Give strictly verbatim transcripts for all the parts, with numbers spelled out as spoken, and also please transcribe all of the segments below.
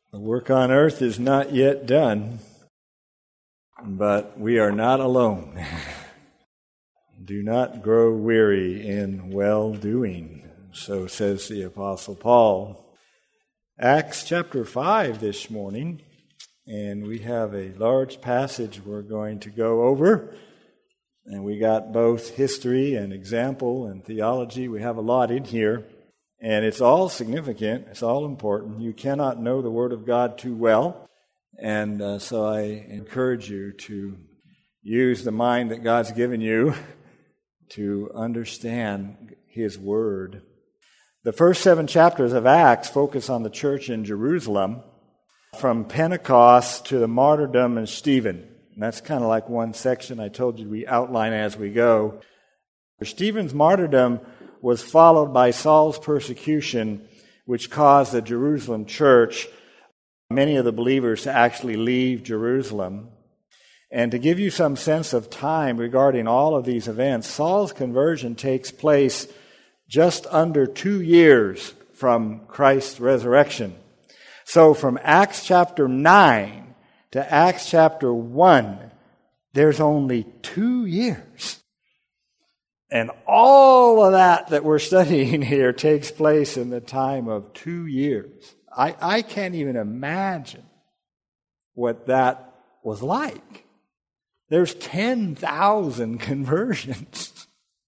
The work on earth is not yet done, but we are not alone. Do not grow weary in well-doing, so says the Apostle Paul. Acts chapter five this morning, and we have a large passage we're going to go over, and we got both history and example and theology. We have a lot in here. And it's all significant. It's all important. You cannot know the Word of God too well. And uh, so I encourage you to use the mind that God's given you to understand His Word. The first seven chapters of Acts focus on the church in Jerusalem, from Pentecost to the martyrdom of Stephen. And that's kind of like one section. I told you we outline as we go. Stephen's martyrdom was followed by Saul's persecution, which caused the Jerusalem church, many of the believers, to actually leave Jerusalem. And to give you some sense of time regarding all of these events, Saul's conversion takes place just under two years from Christ's resurrection. So from Acts chapter nine to Acts chapter one, there's only two years. And all of that that we're studying here takes place in the time of two years. I, I can't even imagine what that was like. There's ten thousand conversions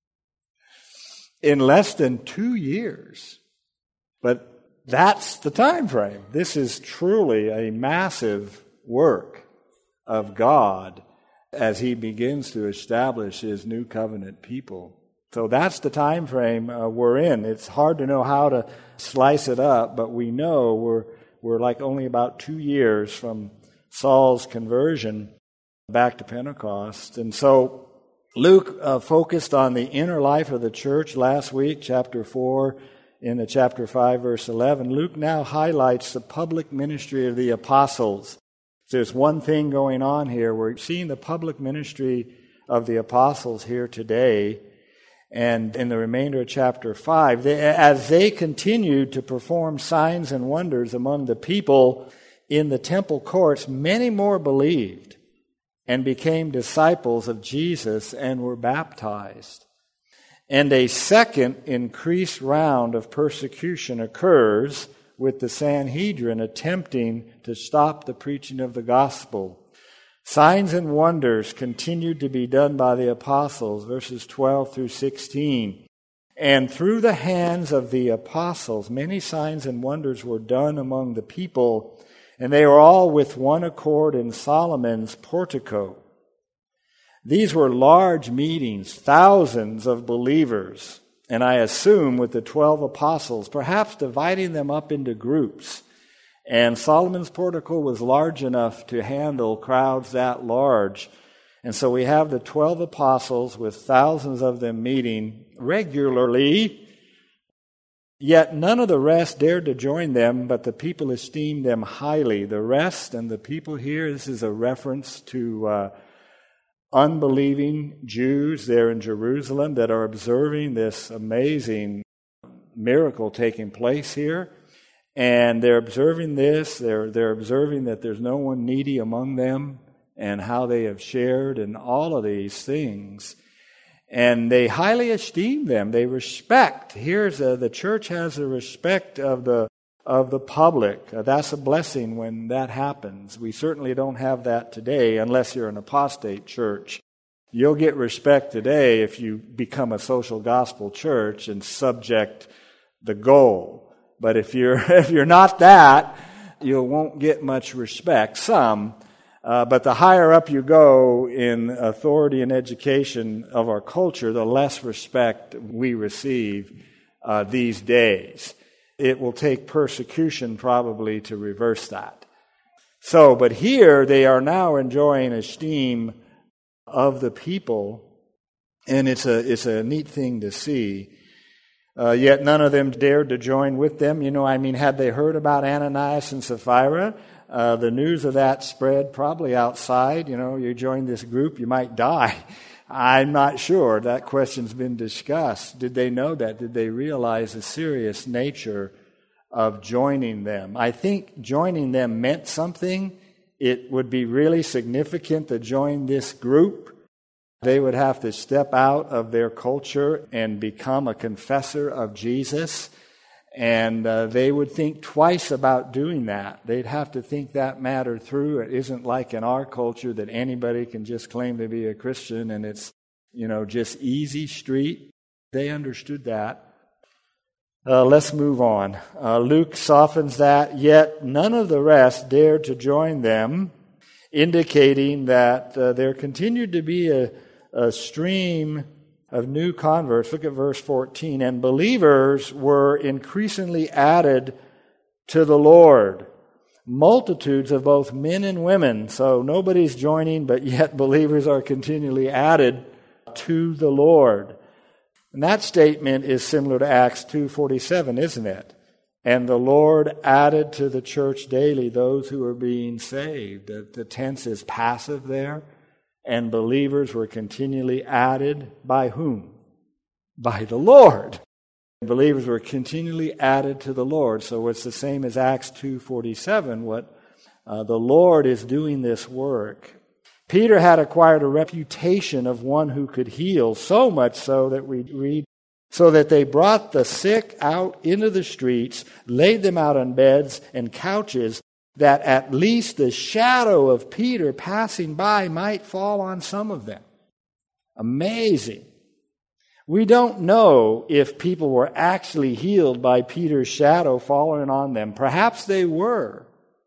in less than two years. But that's the time frame. This is truly a massive work of God as He begins to establish His new covenant people. So that's the time frame uh, we're in. It's hard to know how to slice it up, but we know we're we're like only about two years from Saul's conversion back to Pentecost. And so Luke uh, focused on the inner life of the church last week, chapter four, in the chapter five, verse eleven. Luke now highlights the public ministry of the apostles. There's one thing going on here. We're seeing the public ministry of the apostles here today, and in the remainder of chapter five, they, as they continued to perform signs and wonders among the people in the temple courts, many more believed and became disciples of Jesus and were baptized. And a second increased round of persecution occurs, with the Sanhedrin attempting to stop the preaching of the gospel. Signs and wonders continued to be done by the apostles, verses twelve through sixteen. And through the hands of the apostles, many signs and wonders were done among the people, and they were all with one accord in Solomon's portico. These were large meetings, thousands of believers, and I assume with the twelve apostles, perhaps dividing them up into groups. And Solomon's portico was large enough to handle crowds that large. And so we have the twelve apostles with thousands of them meeting regularly, yet none of the rest dared to join them, but the people esteemed them highly. The rest and the people here, this is a reference to uh, unbelieving Jews there in Jerusalem that are observing this amazing miracle taking place here. And they're observing this, they're, they're observing that there's no one needy among them and how they have shared and all of these things. And they highly esteem them. They respect. Here's a, the church has the respect of the of the public. Uh, that's a blessing when that happens. We certainly don't have that today unless you're an apostate church. You'll get respect today if you become a social gospel church and subject the goal. But if you're if you're not that, you won't get much respect. Some, uh, but the higher up you go in authority and education of our culture, the less respect we receive uh, these days. It will take persecution probably to reverse that. So, but here they are now enjoying esteem of the people, and it's a it's a neat thing to see. Uh, yet none of them dared to join with them. You know, I mean, had they heard about Ananias and Sapphira, uh, the news of that spread probably outside. You know, you join this group, you might die. I'm not sure. That question's been discussed. Did they know that? Did they realize the serious nature of joining them. I think joining them meant something. It would be really significant to join this group. They would have to step out of their culture and become a confessor of Jesus. And uh, they would think twice about doing that. They'd have to think that matter through. It isn't like in our culture that anybody can just claim to be a Christian and it's, you know, just easy street. They understood that. Uh, let's move on. Uh, Luke softens that. Yet none of the rest dared to join them, indicating that uh, there continued to be a, a stream of new converts. Look at verse fourteen. And believers were increasingly added to the Lord. Multitudes of both men and women. So nobody's joining, but yet believers are continually added to the Lord. And that statement is similar to Acts two forty-seven, isn't it? And the Lord added to the church daily those who were being saved. The, the tense is passive there. And believers were continually added by whom? By the Lord. Believers were continually added to the Lord. So it's the same as Acts two forty-seven, what uh, the Lord is doing this work. Peter had acquired a reputation of one who could heal, so much so that we read, so that they brought the sick out into the streets, laid them out on beds and couches, that at least the shadow of Peter passing by might fall on some of them. Amazing. We don't know if people were actually healed by Peter's shadow falling on them. Perhaps they were.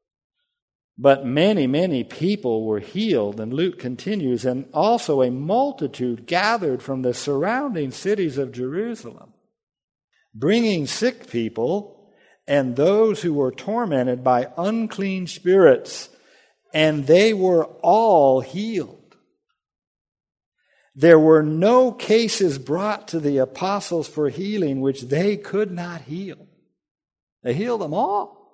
But many, many people were healed. And Luke continues, and also a multitude gathered from the surrounding cities of Jerusalem, bringing sick people and those who were tormented by unclean spirits, and they were all healed. There were no cases brought to the apostles for healing which they could not heal. They healed them all.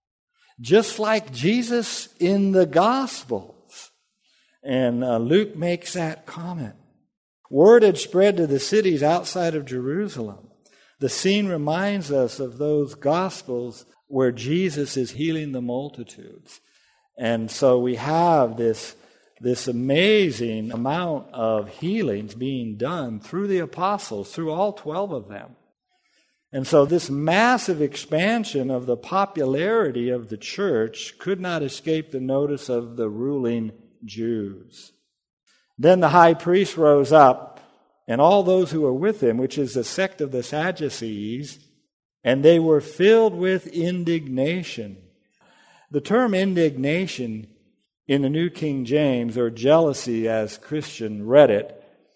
Just like Jesus in the Gospels. And uh, Luke makes that comment. Word had spread to the cities outside of Jerusalem. The scene reminds us of those Gospels where Jesus is healing the multitudes. And so we have this, this amazing amount of healings being done through the apostles, through all twelve of them. And so this massive expansion of the popularity of the church could not escape the notice of the ruling Jews. Then the high priest rose up, and all those who were with him, which is the sect of the Sadducees, and they were filled with indignation. The term indignation in the New King James, or jealousy as Christian read it,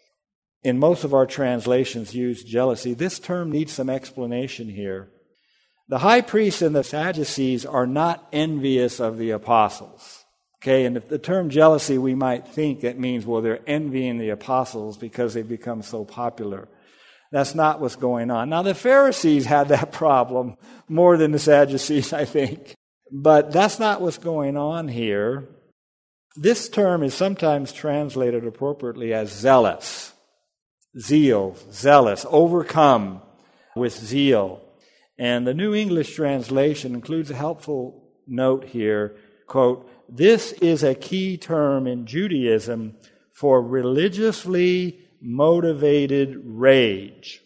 in most of our translations use jealousy. This term needs some explanation here. The high priests and the Sadducees are not envious of the apostles. Okay, and if the term jealousy, we might think that means, well, they're envying the apostles because they've become so popular. That's not what's going on. Now, the Pharisees had that problem more than the Sadducees, I think. But that's not what's going on here. This term is sometimes translated appropriately as zealous. Zeal, zealous, overcome with zeal. And the New English translation includes a helpful note here, quote, "This is a key term in Judaism for religiously motivated rage."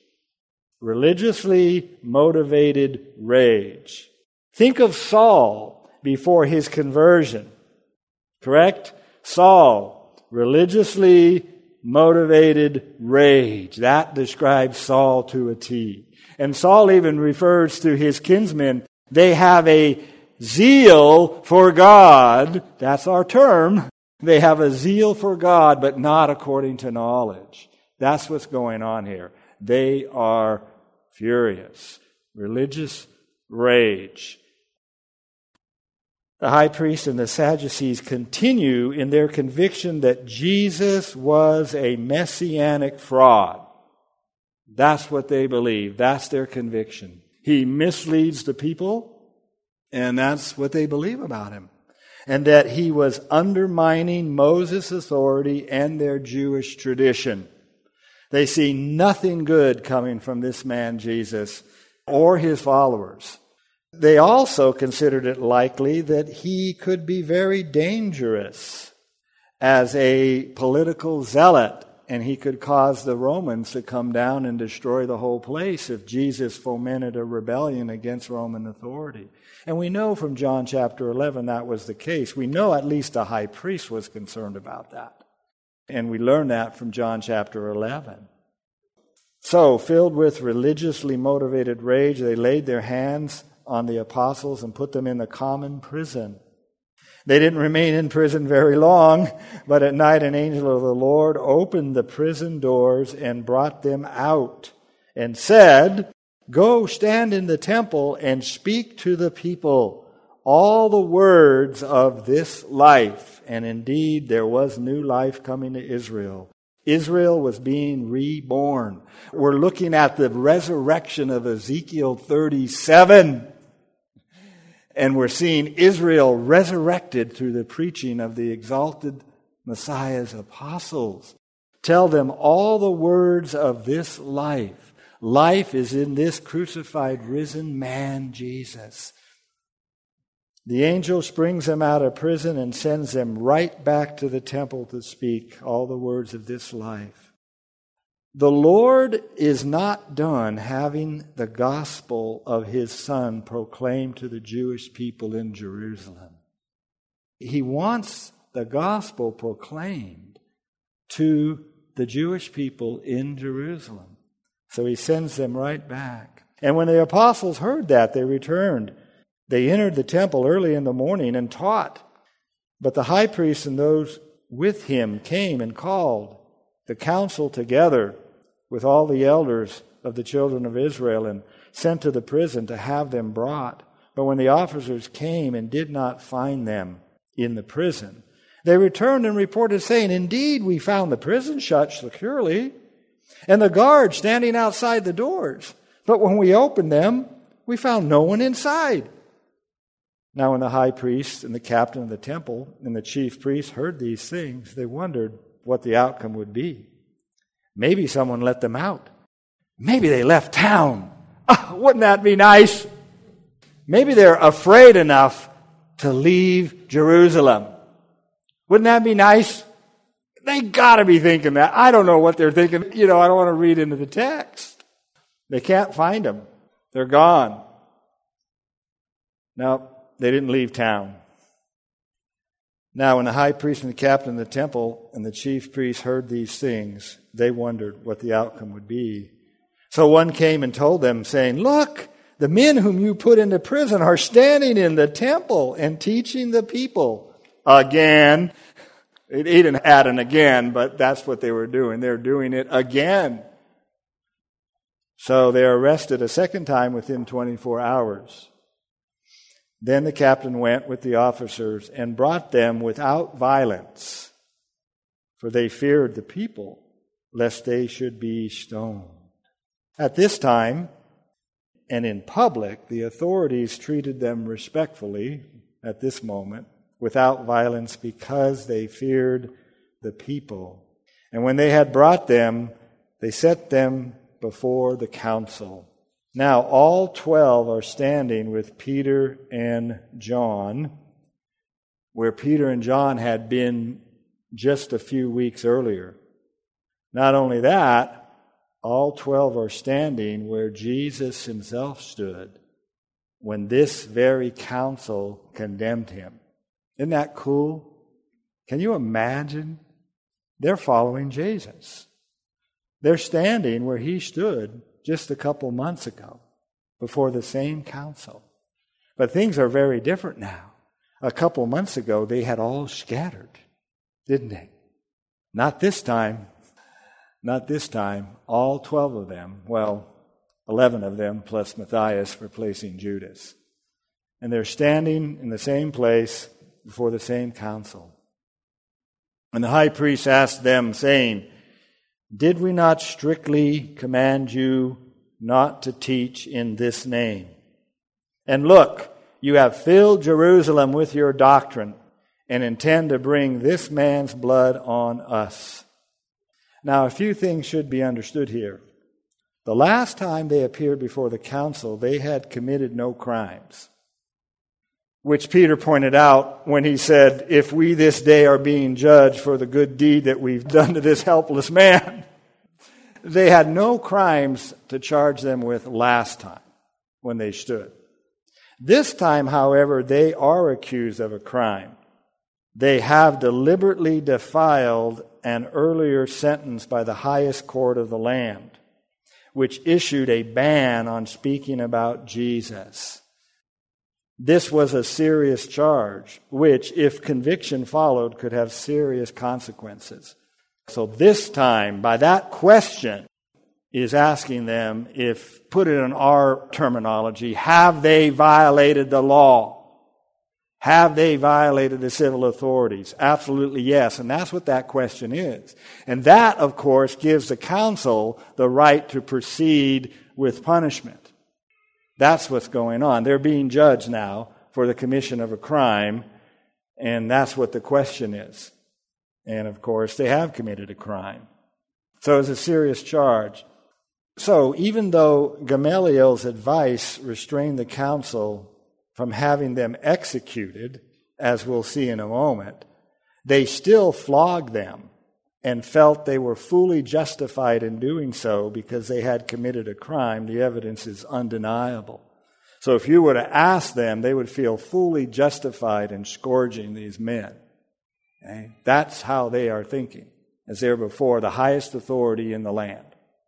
Religiously motivated rage. Think of Saul before his conversion, correct? Saul, religiously motivated rage. That describes Saul to a T. And Saul even refers to his kinsmen. They have a zeal for God. That's our term. They have a zeal for God, but not according to knowledge. That's what's going on here. They are furious. Religious rage. The high priest and the Sadducees continue in their conviction that Jesus was a messianic fraud. That's what they believe. That's their conviction. He misleads the people, and that's what they believe about him. And that he was undermining Moses' authority and their Jewish tradition. They see nothing good coming from this man, Jesus, or his followers. They also considered it likely that he could be very dangerous as a political zealot, and he could cause the Romans to come down and destroy the whole place if Jesus fomented a rebellion against Roman authority. And we know from John chapter eleven that was the case. We know at least the high priest was concerned about that. And we learn that from John chapter eleven. So, filled with religiously motivated rage, they laid their hands on the apostles and put them in the common prison. They didn't remain in prison very long, but at night an angel of the Lord opened the prison doors and brought them out and said, "Go stand in the temple and speak to the people all the words of this life." And indeed, there was new life coming to Israel. Israel was being reborn. We're looking at the resurrection of Ezekiel thirty-seven. And we're seeing Israel resurrected through the preaching of the exalted Messiah's apostles. Tell them all the words of this life. Life is in this crucified, risen man, Jesus. The angel springs them out of prison and sends them right back to the temple to speak all the words of this life. The Lord is not done having the gospel of his Son proclaimed to the Jewish people in Jerusalem. He wants the gospel proclaimed to the Jewish people in Jerusalem. So he sends them right back. And when the apostles heard that, they returned. They entered the temple early in the morning and taught. But the high priest and those with him came and called the council together with all the elders of the children of Israel and sent to the prison to have them brought. But when the officers came and did not find them in the prison, they returned and reported, saying, "Indeed, we found the prison shut securely, and the guards standing outside the doors. But when we opened them, we found no one inside." Now when the high priest and the captain of the temple and the chief priests heard these things, they wondered what the outcome would be. Maybe someone let them out. Maybe they left town. Oh, wouldn't that be nice? Maybe they're afraid enough to leave Jerusalem. Wouldn't that be nice? They got to be thinking that. I don't know what they're thinking. You know, I don't want to read into the text. They can't find them. They're gone. No, they didn't leave town. Now, when the high priest and the captain of the temple and the chief priests heard these things, they wondered what the outcome would be. So one came and told them, saying, "Look, the men whom you put into prison are standing in the temple and teaching the people." Again. He didn't add an again, but that's what they were doing. They're doing it again. So they are arrested a second time within twenty-four hours. Then the captain went with the officers and brought them without violence, for they feared the people, lest they should be stoned. At this time, and in public, the authorities treated them respectfully at this moment, without violence, because they feared the people. And when they had brought them, they set them before the council. Now all twelve are standing with Peter and John, where Peter and John had been just a few weeks earlier. Not only that, all twelve are standing where Jesus himself stood when this very council condemned him. Isn't that cool? Can you imagine? They're following Jesus. They're standing where he stood just a couple months ago before the same council. But things are very different now. A couple months ago, they had all scattered, didn't they? Not this time. Not this time. All twelve of them, well, eleven of them plus Matthias replacing Judas. And they're standing in the same place before the same council. And the high priest asked them, saying, "Did we not strictly command you not to teach in this name? And look, you have filled Jerusalem with your doctrine and intend to bring this man's blood on us." Now, a few things should be understood here. The last time they appeared before the council, they had committed no crimes, which Peter pointed out when he said, if we this day are being judged for the good deed that we've done to this helpless man. They had no crimes to charge them with last time when they stood. This time, however, they are accused of a crime. They have deliberately defiled an earlier sentence by the highest court of the land, which issued a ban on speaking about Jesus. This was a serious charge, which, if conviction followed, could have serious consequences. So this time, by that question, is asking them if, put it in our terminology, have they violated the law? Have they violated the civil authorities? Absolutely yes, and that's what that question is. And that, of course, gives the council the right to proceed with punishment. That's what's going on. They're being judged now for the commission of a crime, and that's what the question is. And, of course, they have committed a crime. So it's a serious charge. So even though Gamaliel's advice restrained the council from having them executed, as we'll see in a moment, they still flogged them and felt they were fully justified in doing so because they had committed a crime. The evidence is undeniable. So if you were to ask them, they would feel fully justified in scourging these men. Okay? That's how they are thinking, as they're before the highest authority in the land.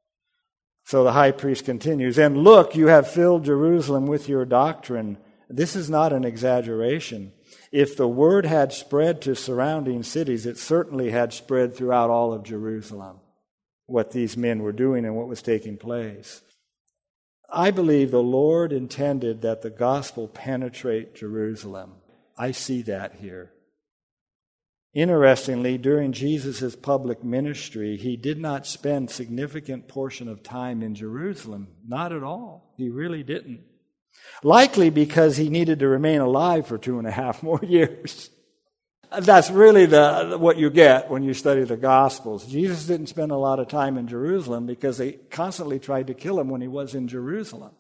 So the high priest continues, and look, you have filled Jerusalem with your doctrine. This is not an exaggeration. If the word had spread to surrounding cities, it certainly had spread throughout all of Jerusalem, what these men were doing and what was taking place. I believe the Lord intended that the gospel penetrate Jerusalem. I see that here. Interestingly, during Jesus' public ministry, he did not spend a significant portion of time in Jerusalem. Not at all. He really didn't. Likely because he needed to remain alive for two and a half more years. That's really the what you get when you study the Gospels. Jesus didn't spend a lot of time in Jerusalem because they constantly tried to kill him when he was in Jerusalem.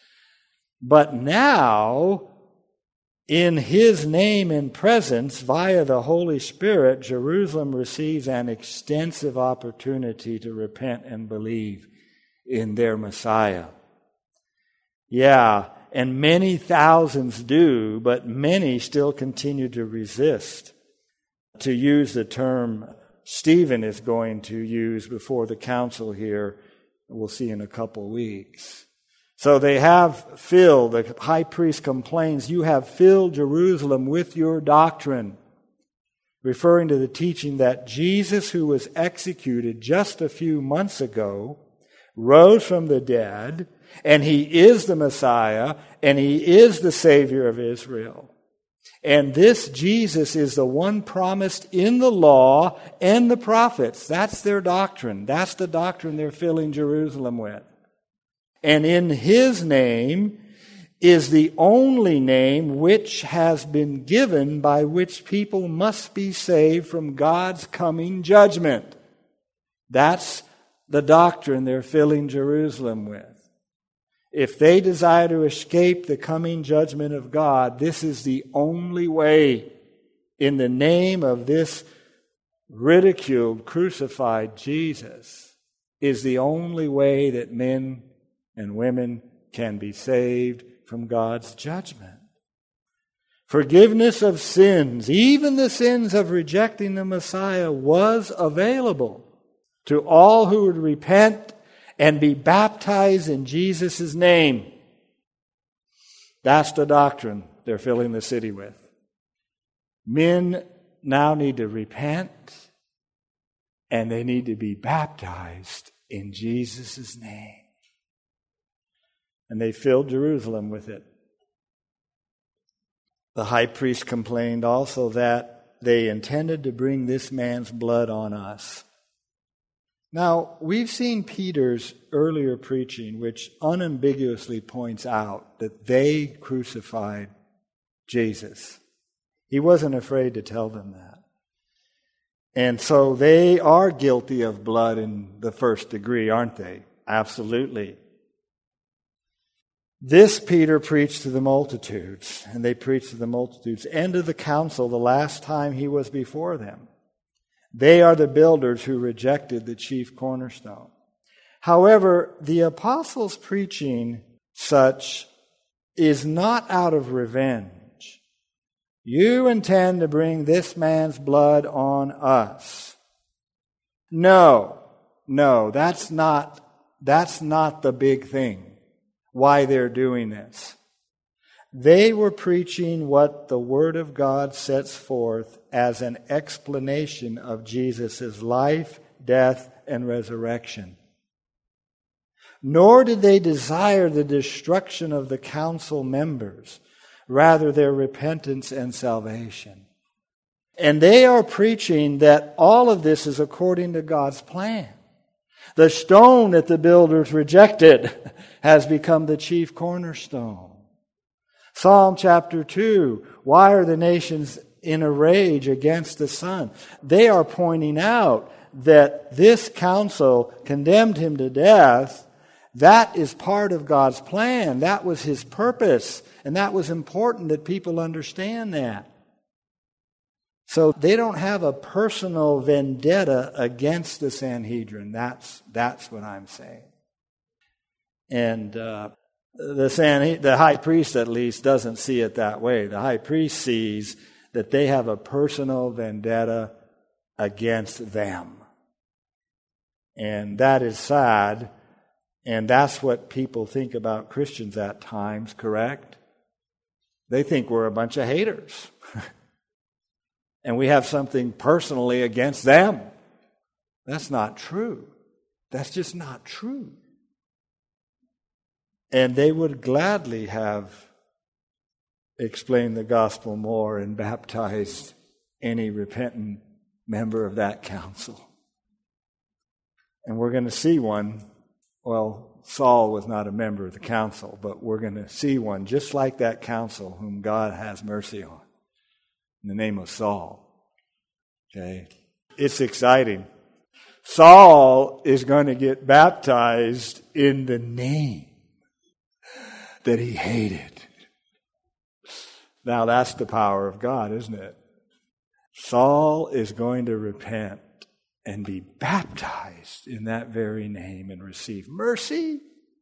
But now, in his name and presence, via the Holy Spirit, Jerusalem receives an extensive opportunity to repent and believe in their Messiah. Yeah, and many thousands do, but many still continue to resist. To use the term Stephen is going to use before the council here, we'll see in a couple weeks. So they have filled, the high priest complains, you have filled Jerusalem with your doctrine, referring to the teaching that Jesus, who was executed just a few months ago, rose from the dead, and he is the Messiah, and he is the Savior of Israel. And this Jesus is the one promised in the law and the prophets. That's their doctrine. That's the doctrine they're filling Jerusalem with. And in his name is the only name which has been given by which people must be saved from God's coming judgment. That's the doctrine they're filling Jerusalem with. If they desire to escape the coming judgment of God, this is the only way. In the name of this ridiculed, crucified Jesus is the only way that men and women can be saved from God's judgment. Forgiveness of sins, even the sins of rejecting the Messiah, was available to all who would repent and be baptized in Jesus' name. That's the doctrine they're filling the city with. Men now need to repent, and they need to be baptized in Jesus' name. And they filled Jerusalem with it. The high priest complained also that they intended to bring this man's blood on us. Now, we've seen Peter's earlier preaching, which unambiguously points out that they crucified Jesus. He wasn't afraid to tell them that. And so they are guilty of blood in the first degree, aren't they? Absolutely. This Peter preached to the multitudes, and they preached to the multitudes, and to the council the last time he was before them. They are the builders who rejected the chief cornerstone. However, the apostles' preaching such is not out of revenge. You intend to bring this man's blood on us. No, no, that's not, that's not the big thing. Why they're doing this. They were preaching what the Word of God sets forth as an explanation of Jesus' life, death, and resurrection. Nor did they desire the destruction of the council members, rather their repentance and salvation. And they are preaching that all of this is according to God's plan. The stone that the builders rejected has become the chief cornerstone. Psalm chapter two, why are the nations in a rage against the Son? They are pointing out that this council condemned him to death. That is part of God's plan. That was his purpose. And that was important that people understand that. So they don't have a personal vendetta against the Sanhedrin. That's, that's what I'm saying. And uh, the, San, the high priest, at least, doesn't see it that way. The high priest sees that they have a personal vendetta against them. And that is sad. And that's what people think about Christians at times, correct? They think we're a bunch of haters. And we have something personally against them. That's not true. That's just not true. And they would gladly have explained the gospel more and baptized any repentant member of that council. And we're going to see one. Well, Saul was not a member of the council, but we're going to see one just like that council whom God has mercy on. In the name of Saul. Okay? It's exciting. Saul is going to get baptized in the name that he hated. Now that's the power of God, isn't it? Saul is going to repent and be baptized in that very name and receive mercy.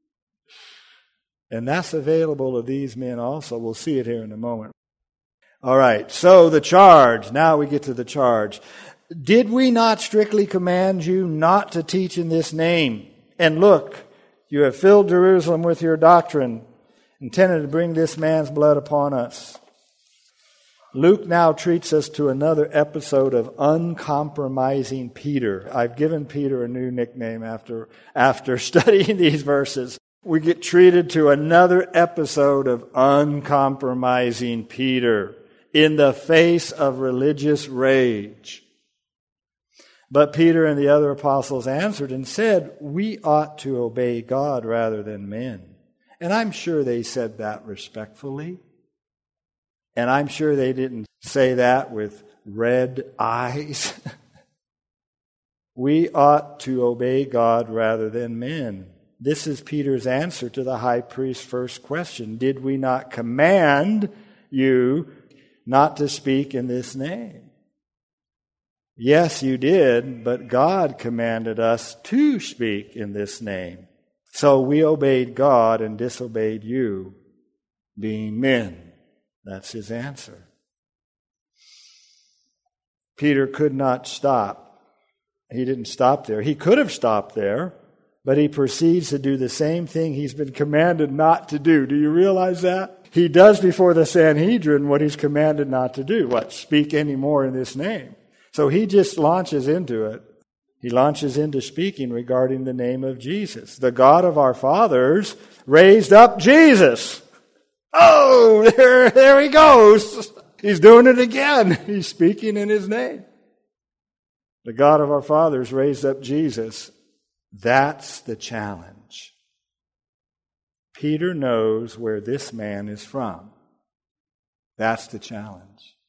And that's available to these men also. We'll see it here in a moment. All right, so the charge. Now we get to the charge. Did we not strictly command you not to teach in this name? And look, you have filled Jerusalem with your doctrine, intended to bring this man's blood upon us. Luke now treats us to another episode of uncompromising Peter. I've given Peter a new nickname after, after studying these verses. We get treated to another episode of uncompromising Peter in the face of religious rage. But Peter and the other apostles answered and said, we ought to obey God rather than men. And I'm sure they said that respectfully. And I'm sure they didn't say that with red eyes. We ought to obey God rather than men. This is Peter's answer to the high priest's first question. Did we not command you not to speak in this name? Yes, you did, but God commanded us to speak in this name. So we obeyed God and disobeyed you, being men. That's his answer. Peter could not stop. He didn't stop there. He could have stopped there, but he proceeds to do the same thing he's been commanded not to do. Do you realize that? He does before the Sanhedrin what he's commanded not to do. What? Speak any more in this name. So he just launches into it. He launches into speaking regarding the name of Jesus. The God of our fathers raised up Jesus. Oh, there, there he goes. He's doing it again. He's speaking in his name. The God of our fathers raised up Jesus. That's the challenge. Peter knows where this man is from. That's the challenge.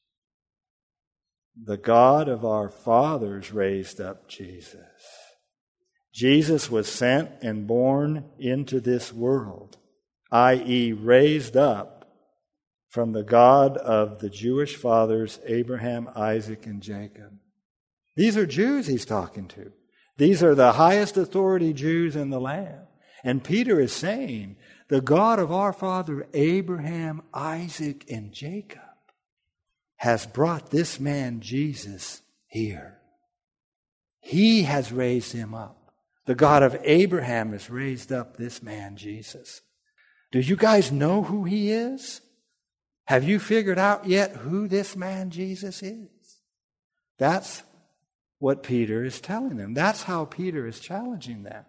The God of our fathers raised up Jesus. Jesus was sent and born into this world that is raised up from the God of the Jewish fathers, Abraham, Isaac, and Jacob. These are Jews he's talking to. These are the highest authority Jews in the land. And Peter is saying, the God of our father Abraham, Isaac, and Jacob has brought this man Jesus here. He has raised him up. The God of Abraham has raised up this man Jesus. Do you guys know who he is? Have you figured out yet who this man Jesus is? That's what Peter is telling them. That's how Peter is challenging them.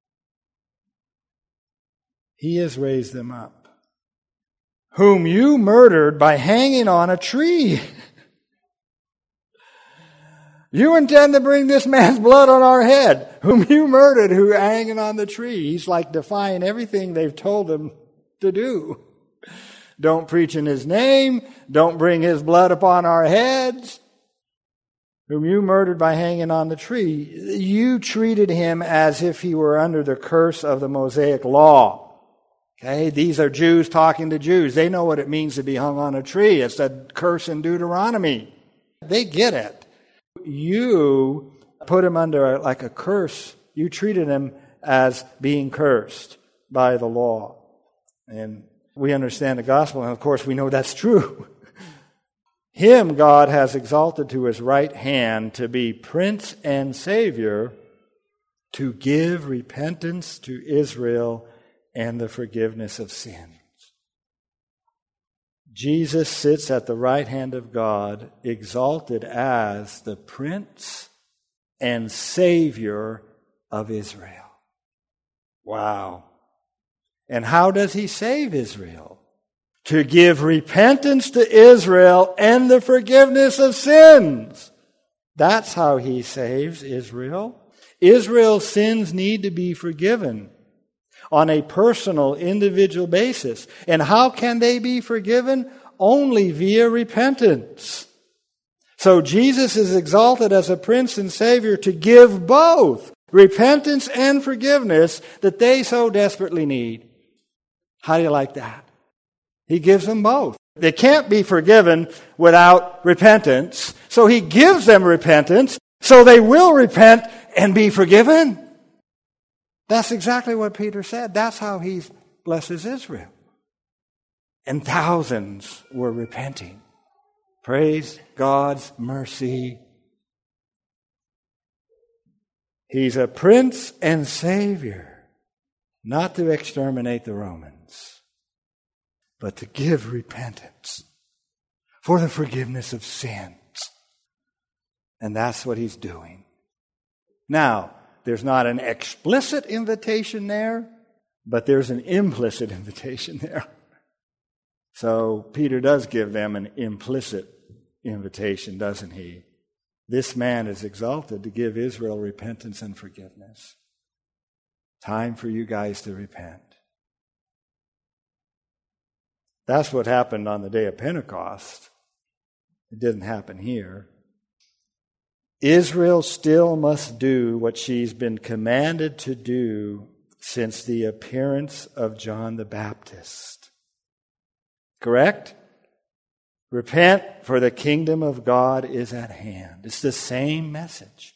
He has raised them up. Whom you murdered by hanging on a tree. You intend to bring this man's blood on our head, whom you murdered, who are hanging on the tree. He's like defying everything they've told him to do. Don't preach in his name. Don't bring his blood upon our heads. Whom you murdered by hanging on the tree. You treated him as if he were under the curse of the Mosaic law. Okay, these are Jews talking to Jews. They know what it means to be hung on a tree. It's a curse in Deuteronomy. They get it. You put him under like a curse. You treated him as being cursed by the law. And we understand the gospel, and of course we know that's true. Him God has exalted to his right hand to be Prince and Savior, to give repentance to Israel and the forgiveness of sins. Jesus sits at the right hand of God, exalted as the Prince and Savior of Israel. Wow. And how does he save Israel? To give repentance to Israel and the forgiveness of sins. That's how he saves Israel. Israel's sins need to be forgiven on a personal, individual basis. And how can they be forgiven? Only via repentance. So Jesus is exalted as a Prince and Savior to give both repentance and forgiveness that they so desperately need. How do you like that? He gives them both. They can't be forgiven without repentance. So he gives them repentance so they will repent and be forgiven. That's exactly what Peter said. That's how he blesses Israel. And thousands were repenting. Praise God's mercy. He's a Prince and Savior, not to exterminate the Romans, but to give repentance for the forgiveness of sins. And that's what he's doing. Now, there's not an explicit invitation there, but there's an implicit invitation there. So Peter does give them an implicit invitation, doesn't he? This man is exalted to give Israel repentance and forgiveness. Time for you guys to repent. That's what happened on the day of Pentecost. It didn't happen here. Israel still must do what she's been commanded to do since the appearance of John the Baptist. Correct? Repent, for the kingdom of God is at hand. It's the same message.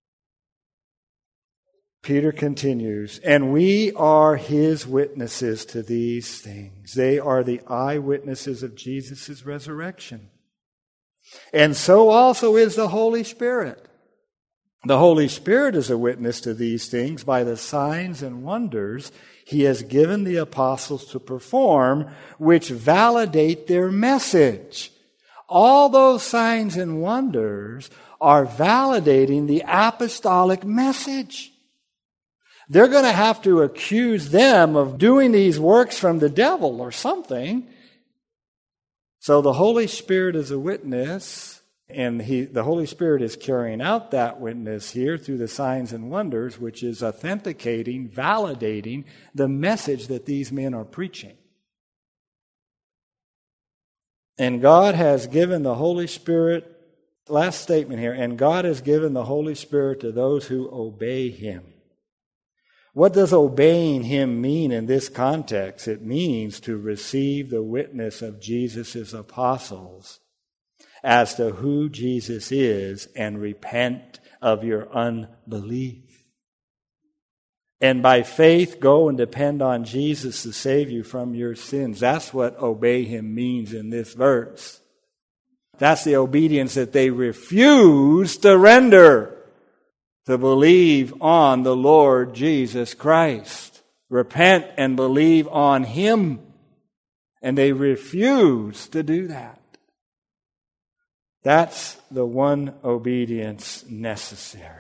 Peter continues, and we are his witnesses to these things. They are the eyewitnesses of Jesus' resurrection. And so also is the Holy Spirit. The Holy Spirit is a witness to these things by the signs and wonders he has given the apostles to perform, which validate their message. All those signs and wonders are validating the apostolic message. They're going to have to accuse them of doing these works from the devil or something. So the Holy Spirit is a witness, and he, the Holy Spirit is carrying out that witness here through the signs and wonders, which is authenticating, validating the message that these men are preaching. And God has given the Holy Spirit, last statement here, and God has given the Holy Spirit to those who obey him. What does obeying him mean in this context? It means to receive the witness of Jesus' apostles as to who Jesus is and repent of your unbelief. And by faith, go and depend on Jesus to save you from your sins. That's what obey him means in this verse. That's the obedience that they refuse to render, to believe on the Lord Jesus Christ. Repent and believe on him. And they refuse to do that. That's the one obedience necessary.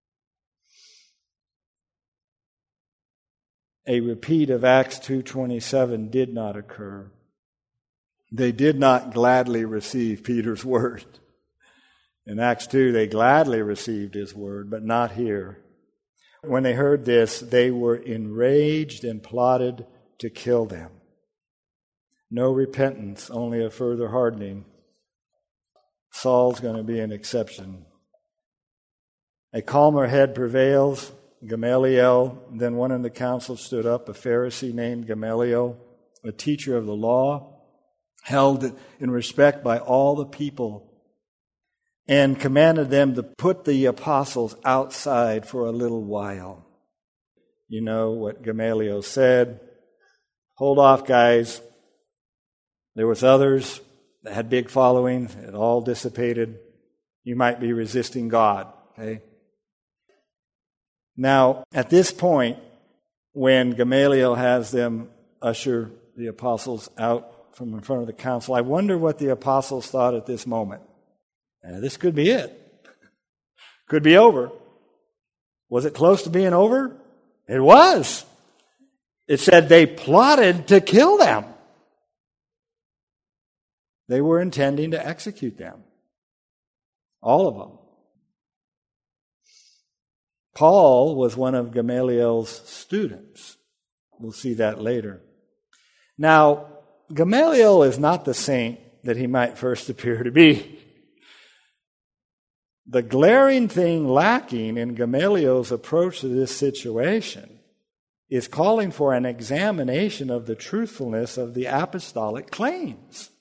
A repeat of Acts two twenty-seven did not occur. They did not gladly receive Peter's word. In Acts two, they gladly received his word, but not here. When they heard this, they were enraged and plotted to kill them. No repentance, only a further hardening. Saul's going to be an exception. A calmer head prevails. Gamaliel, then one in the council stood up, a Pharisee named Gamaliel, a teacher of the law, held in respect by all the people, and commanded them to put the apostles outside for a little while. You know what Gamaliel said. Hold off, guys. There was others that had big followings. It all dissipated. You might be resisting God. Okay? Now, at this point, when Gamaliel has them usher the apostles out from in front of the council, I wonder what the apostles thought at this moment. Uh, this could be it. Could be over. Was it close to being over? It was. It said they plotted to kill them. They were intending to execute them. All of them. Paul was one of Gamaliel's students. We'll see that later. Now, Gamaliel is not the saint that he might first appear to be. The glaring thing lacking in Gamaliel's approach to this situation is calling for an examination of the truthfulness of the apostolic claims.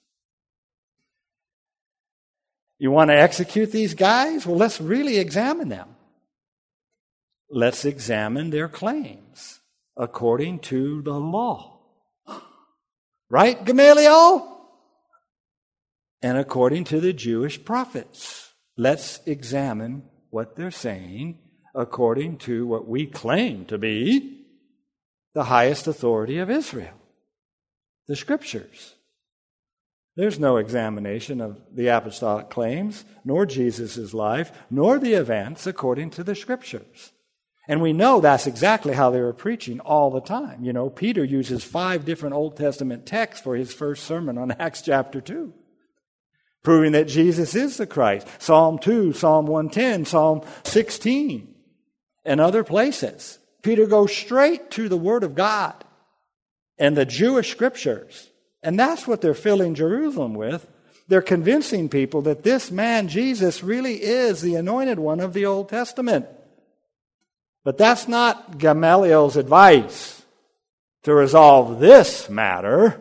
You want to execute these guys? Well, let's really examine them. Let's examine their claims according to the law. Right, Gamaliel? And according to the Jewish prophets. Let's examine what they're saying according to what we claim to be the highest authority of Israel, the Scriptures. There's no examination of the apostolic claims, nor Jesus' life, nor the events according to the Scriptures. And we know that's exactly how they were preaching all the time. You know, Peter uses five different Old Testament texts for his first sermon on Acts chapter two, proving that Jesus is the Christ. Psalm two, Psalm one ten, Psalm sixteen, and other places. Peter goes straight to the Word of God and the Jewish Scriptures. And that's what they're filling Jerusalem with. They're convincing people that this man, Jesus, really is the anointed one of the Old Testament. But that's not Gamaliel's advice to resolve this matter.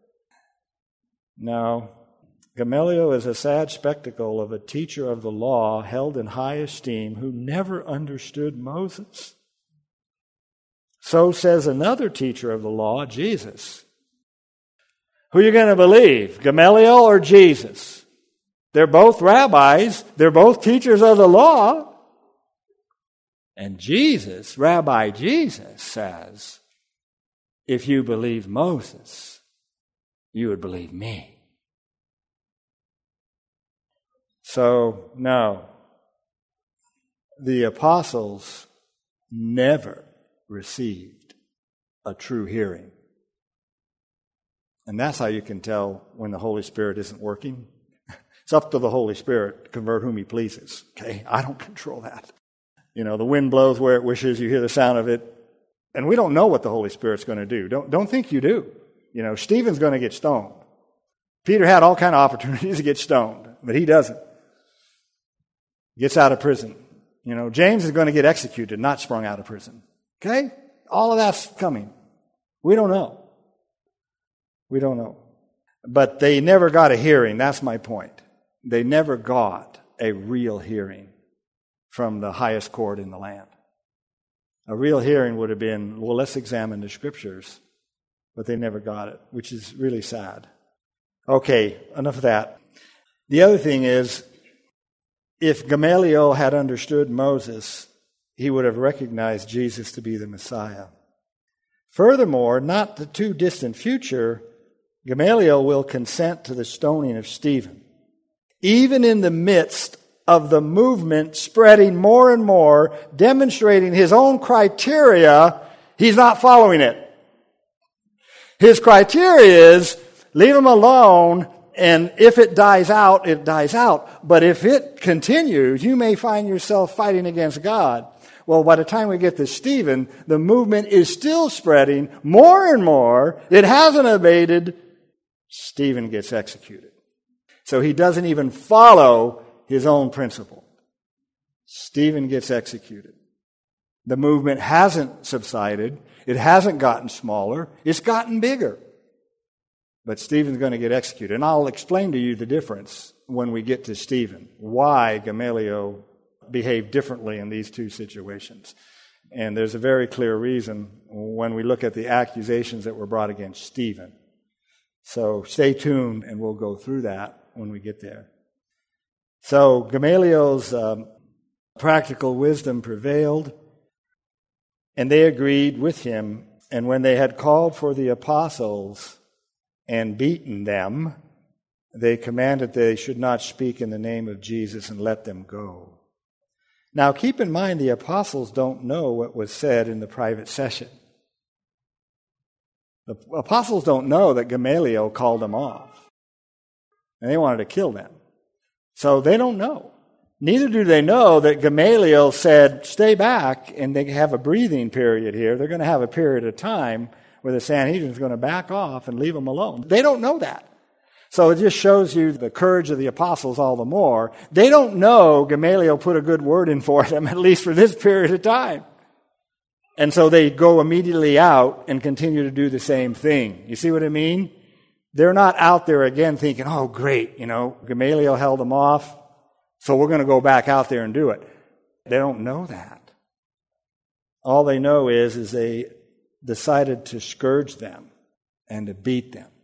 No, Gamaliel is a sad spectacle of a teacher of the law held in high esteem who never understood Moses. So says another teacher of the law, Jesus. Who are you going to believe, Gamaliel or Jesus? They're both rabbis. They're both teachers of the law. And Jesus, Rabbi Jesus, says, if you believe Moses, you would believe me. So, no, the apostles never received a true hearing. And that's how you can tell when the Holy Spirit isn't working. It's up to the Holy Spirit to convert whom He pleases. Okay, I don't control that. You know, the wind blows where it wishes, you hear the sound of it. And we don't know what the Holy Spirit's going to do. Don't, don't think you do. You know, Stephen's going to get stoned. Peter had all kind of opportunities to get stoned, but he doesn't. He gets out of prison. You know, James is going to get executed, not sprung out of prison. Okay? All of that's coming. We don't know. We don't know. But they never got a hearing. That's my point. They never got a real hearing from the highest court in the land. A real hearing would have been, well, let's examine the scriptures. But they never got it, which is really sad. Okay, enough of that. The other thing is, if Gamaliel had understood Moses, he would have recognized Jesus to be the Messiah. Furthermore, not the too distant future, Gamaliel will consent to the stoning of Stephen. Even in the midst of the movement spreading more and more, demonstrating his own criteria, he's not following it. His criteria is, leave him alone, and if it dies out, it dies out. But if it continues, you may find yourself fighting against God. Well, by the time we get to Stephen, the movement is still spreading more and more. It hasn't abated. Stephen gets executed. So he doesn't even follow his own principle. Stephen gets executed. The movement hasn't subsided. It hasn't gotten smaller. It's gotten bigger. But Stephen's going to get executed. And I'll explain to you the difference when we get to Stephen, why Gamaliel behaved differently in these two situations. And there's a very clear reason when we look at the accusations that were brought against Stephen. So stay tuned, and we'll go through that when we get there. So Gamaliel's um, practical wisdom prevailed, and they agreed with him. And when they had called for the apostles and beaten them, they commanded they should not speak in the name of Jesus and let them go. Now keep in mind, the apostles don't know what was said in the private session. The apostles don't know that Gamaliel called them off. And they wanted to kill them. So they don't know. Neither do they know that Gamaliel said, stay back, and they have a breathing period here. They're going to have a period of time where the Sanhedrin is going to back off and leave them alone. They don't know that. So it just shows you the courage of the apostles all the more. They don't know Gamaliel put a good word in for them, at least for this period of time. And so they go immediately out and continue to do the same thing. You see what I mean? They're not out there again thinking, oh, great, you know, Gamaliel held them off, so we're going to go back out there and do it. They don't know that. All they know is, is they decided to scourge them and to beat them.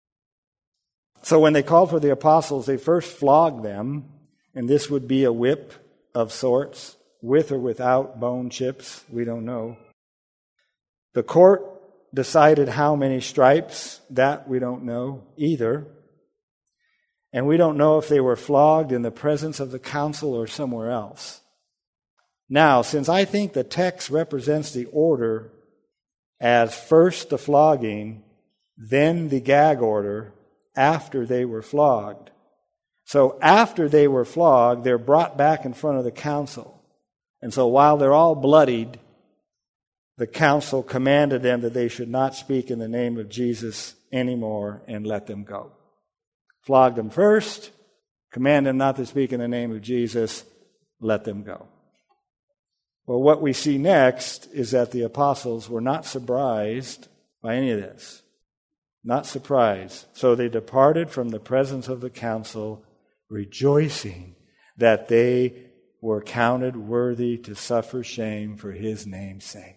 So when they called for the apostles, they first flogged them, and this would be a whip of sorts, with or without bone chips, we don't know. The court decided how many stripes, that we don't know either. And we don't know if they were flogged in the presence of the council or somewhere else. Now, since I think the text represents the order as first the flogging, then the gag order, after they were flogged. So after they were flogged, they're brought back in front of the council. And so while they're all bloodied, the council commanded them that they should not speak in the name of Jesus anymore and let them go. Flogged them first, commanded them not to speak in the name of Jesus, let them go. Well, what we see next is that the apostles were not surprised by any of this. Not surprised. So they departed from the presence of the council, rejoicing that they were counted worthy to suffer shame for his name's sake.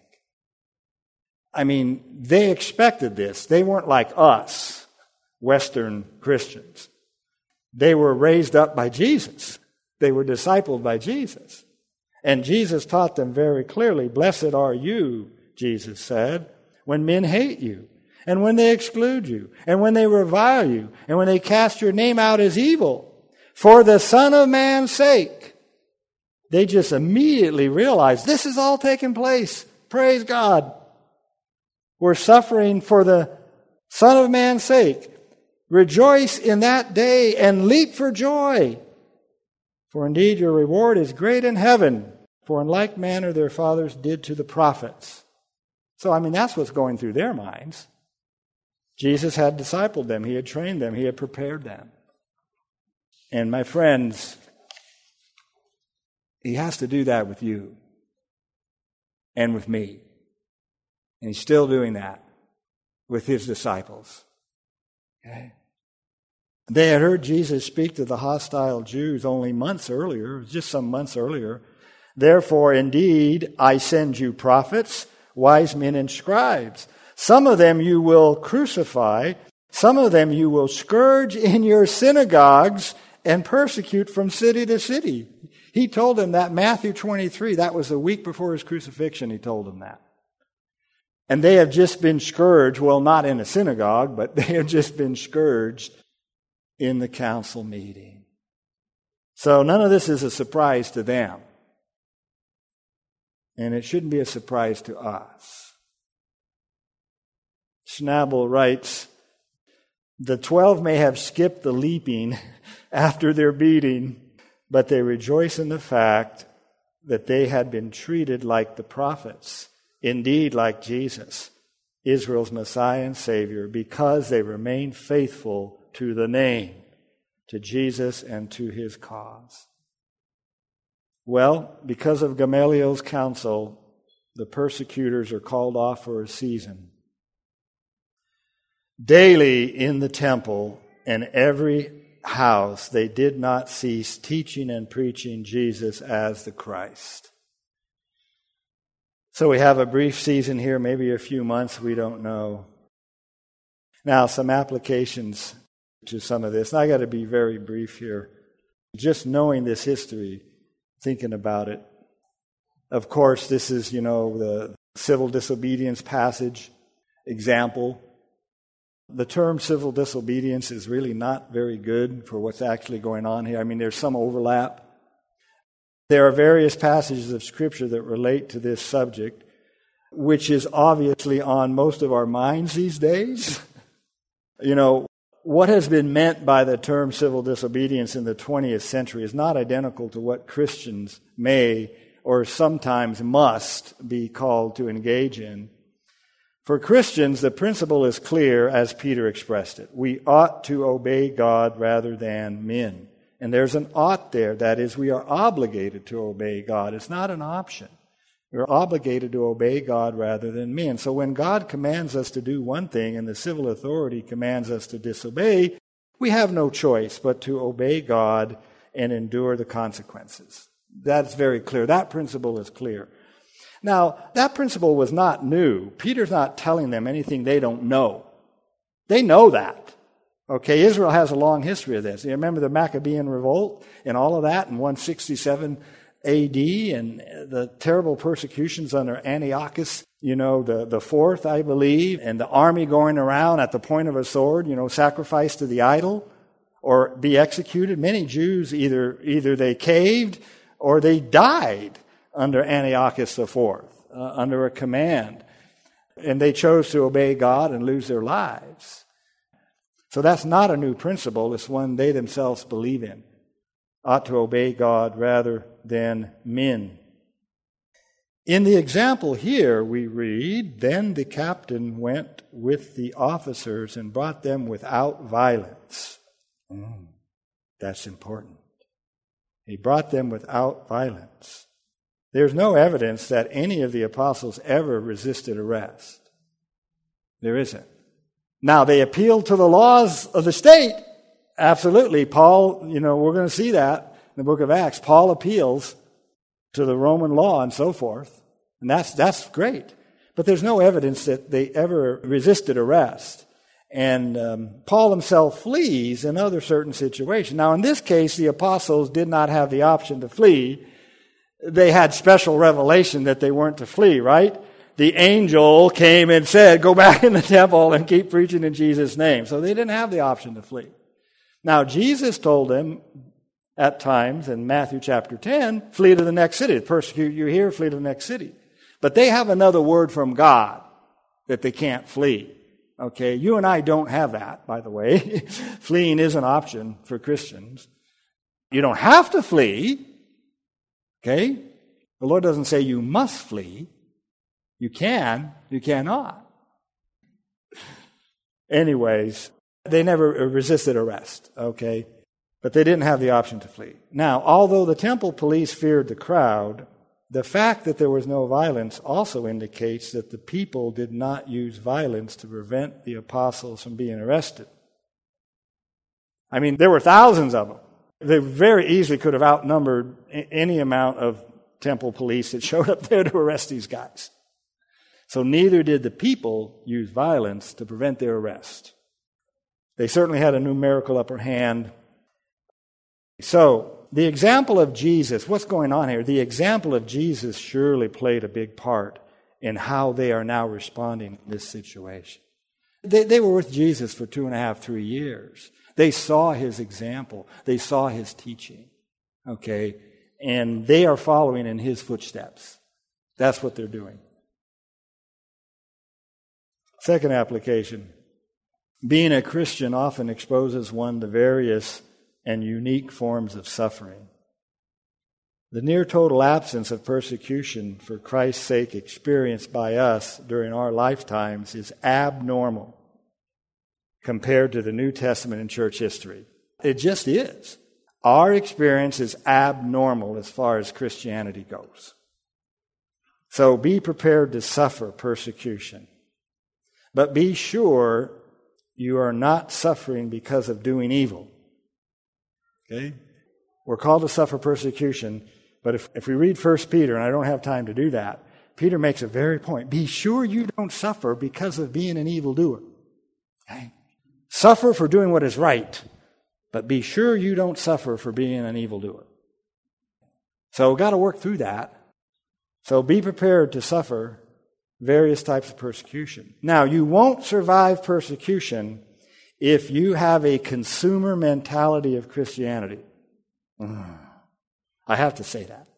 I mean, they expected this. They weren't like us, Western Christians. They were raised up by Jesus. They were discipled by Jesus. And Jesus taught them very clearly, blessed are you, Jesus said, when men hate you, and when they exclude you, and when they revile you, and when they cast your name out as evil, for the Son of Man's sake. They just immediately realized this is all taking place. Praise God. We're suffering for the Son of Man's sake. Rejoice in that day and leap for joy. For indeed your reward is great in heaven. For in like manner their fathers did to the prophets. So, I mean, that's what's going through their minds. Jesus had discipled them. He had trained them. He had prepared them. And my friends, he has to do that with you and with me. And he's still doing that with his disciples. Okay? They had heard Jesus speak to the hostile Jews only months earlier, just some months earlier. Therefore, indeed, I send you prophets, wise men, and scribes. Some of them you will crucify, some of them you will scourge in your synagogues and persecute from city to city. He told them that, Matthew twenty-three, that was a week before his crucifixion, he told them that. And they have just been scourged, well, not in a synagogue, but they have just been scourged in the council meeting. So none of this is a surprise to them. And it shouldn't be a surprise to us. Schnabel writes, the twelve may have skipped the leaping after their beating, but they rejoice in the fact that they had been treated like the prophets, indeed like Jesus, Israel's Messiah and Savior, because they remained faithful to the name, to Jesus and to his cause. Well, because of Gamaliel's counsel, the persecutors are called off for a season. Daily in the temple and every house, they did not cease teaching and preaching Jesus as the Christ. So we have a brief season here, maybe a few months, we don't know. Now, some applications to some of this. And I got to be very brief here. Just knowing this history, thinking about it. Of course, this is, you know, the civil disobedience passage example. The term civil disobedience is really not very good for what's actually going on here. I mean, there's some overlap. There are various passages of Scripture that relate to this subject, which is obviously on most of our minds these days. You know, what has been meant by the term civil disobedience in the twentieth century is not identical to what Christians may or sometimes must be called to engage in. For Christians, the principle is clear as Peter expressed it. We ought to obey God rather than men. And there's an ought there. That is, we are obligated to obey God. It's not an option. We're obligated to obey God rather than men. So when God commands us to do one thing and the civil authority commands us to disobey, we have no choice but to obey God and endure the consequences. That's very clear. That principle is clear. Now, that principle was not new. Peter's not telling them anything they don't know. They know that. Okay, Israel has a long history of this. You remember the Maccabean revolt and all of that in one sixty-seven A D and the terrible persecutions under Antiochus, you know, the, the fourth, I believe, and the army going around at the point of a sword, you know, sacrifice to the idol or be executed. Many Jews, either, either they caved or they died under Antiochus the fourth, uh, under a command. And they chose to obey God and lose their lives. So that's not a new principle. It's one they themselves believe in. Ought to obey God rather than men. In the example here, we read, then the captain went with the officers and brought them without violence. Mm, that's important. He brought them without violence. There's no evidence that any of the apostles ever resisted arrest. There isn't. Now, they appealed to the laws of the state. Absolutely. Paul, you know, we're going to see that in the book of Acts. Paul appeals to the Roman law and so forth. And that's, that's great. But there's no evidence that they ever resisted arrest. And um, Paul himself flees in other certain situations. Now, in this case, the apostles did not have the option to flee. They had special revelation that they weren't to flee, right? The angel came and said, go back in the temple and keep preaching in Jesus' name. So they didn't have the option to flee. Now, Jesus told them at times in Matthew chapter ten, flee to the next city. Persecute you here, flee to the next city. But they have another word from God that they can't flee. Okay, you and I don't have that, by the way. Fleeing is an option for Christians. You don't have to flee. Okay? The Lord doesn't say you must flee. You can, you cannot. Anyways, they never resisted arrest, okay? But they didn't have the option to flee. Now, although the temple police feared the crowd, The fact that there was no violence also indicates that the people did not use violence to prevent the apostles from being arrested. I mean, there were thousands of them. They very easily could have outnumbered any amount of temple police that showed up there to arrest these guys. So neither did the people use violence to prevent their arrest. They certainly had a numerical upper hand. So, the example of Jesus, what's going on here? The example of Jesus surely played a big part in how they are now responding in this situation. They, they were with Jesus for two and a half, three years. They saw his example. They saw his teaching. Okay? And they are following in his footsteps. That's what they're doing. Second application. Being a Christian often exposes one to various and unique forms of suffering. The near total absence of persecution for Christ's sake experienced by us during our lifetimes is abnormal compared to the New Testament and church history. It just is. Our experience is abnormal as far as Christianity goes. So be prepared to suffer persecution. But be sure you are not suffering because of doing evil. Okay? We're called to suffer persecution, but if, if we read First Peter, and I don't have time to do that, Peter makes a very point. Be sure you don't suffer because of being an evildoer. Okay? Suffer for doing what is right, but be sure you don't suffer for being an evildoer. So we've got to work through that. So be prepared to suffer various types of persecution. Now, you won't survive persecution if you have a consumer mentality of Christianity. I have to say that.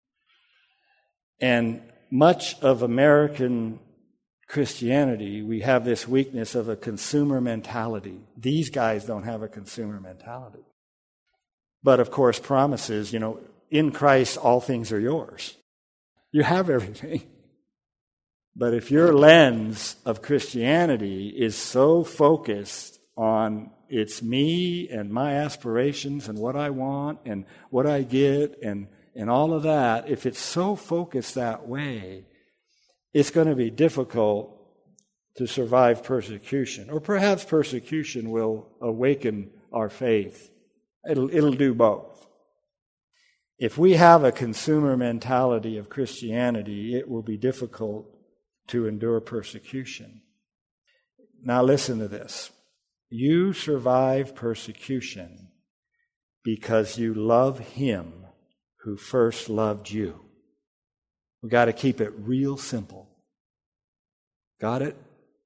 And much of American Christianity, we have this weakness of a consumer mentality. These guys don't have a consumer mentality. But of course, promises, you know, in Christ all things are yours. You have everything. But if your lens of Christianity is so focused on it's me and my aspirations and what I want and what I get and, and all of that, if it's so focused that way, it's going to be difficult to survive persecution. Or perhaps persecution will awaken our faith. It'll, it'll do both. If we have a consumer mentality of Christianity, it will be difficult to endure persecution. Now listen to this. You survive persecution because you love Him who first loved you. We've got to keep it real simple. Got it?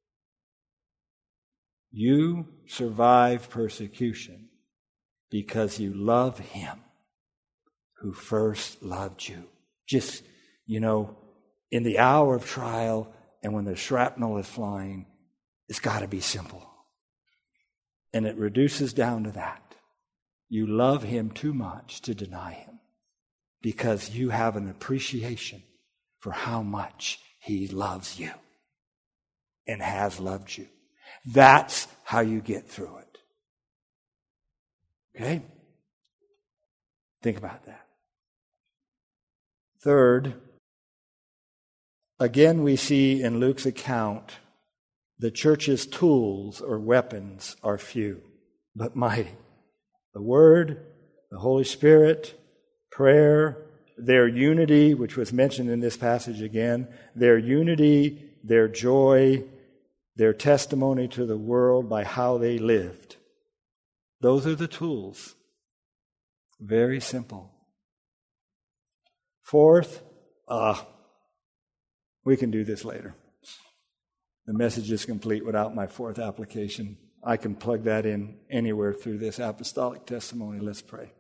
You survive persecution because you love Him who first loved you. Just, you know, in the hour of trial and when the shrapnel is flying, it's got to be simple. And it reduces down to that. You love Him too much to deny Him because you have an appreciation for how much He loves you and has loved you. That's how you get through it. Okay? Think about that. Third, again we see in Luke's account the church's tools or weapons are few, but mighty. The Word, the Holy Spirit, prayer, their unity, which was mentioned in this passage again, their unity, their joy, their testimony to the world by how they lived. Those are the tools. Very simple. Fourth, uh, we can do this later. The message is complete without my fourth application. I can plug that in anywhere through this apostolic testimony. Let's pray.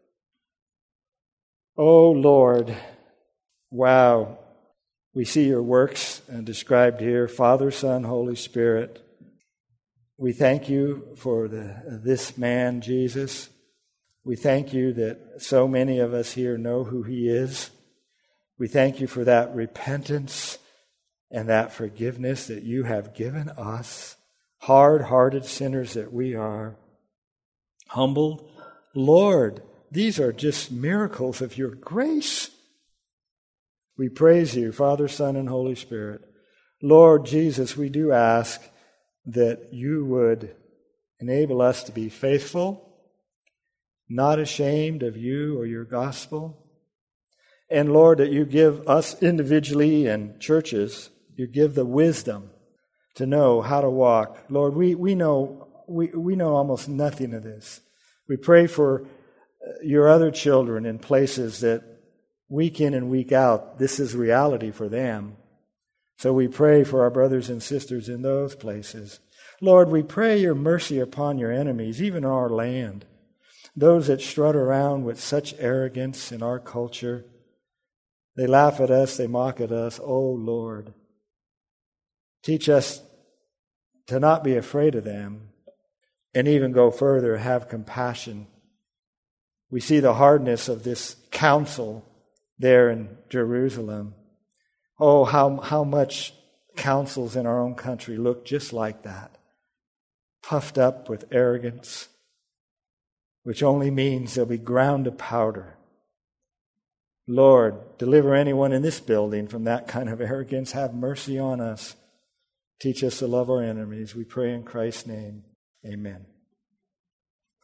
Oh Lord, wow. We see your works described here, Father, Son, Holy Spirit. We thank you for the, this man, Jesus. We thank you that so many of us here know who He is. We thank you for that repentance and that forgiveness that you have given us, hard-hearted sinners that we are, humbled. Lord, these are just miracles of your grace. We praise you, Father, Son, and Holy Spirit. Lord Jesus, we do ask that you would enable us to be faithful, not ashamed of you or your gospel. And Lord, that you give us individually and churches, you give the wisdom to know how to walk. Lord, we, we know we, we know almost nothing of this. We pray for your other children in places that week in and week out, this is reality for them. So we pray for our brothers and sisters in those places. Lord, we pray your mercy upon your enemies, even our land. Those that strut around with such arrogance in our culture. They laugh at us, they mock at us. Oh, Lord, teach us to not be afraid of them, and even go further, have compassion. We see the hardness of this council there in Jerusalem. Oh, how, how much councils in our own country look just like that. Puffed up with arrogance, which only means they'll be ground to powder. Lord, deliver anyone in this building from that kind of arrogance. Have mercy on us. Teach us to love our enemies. We pray in Christ's name. Amen.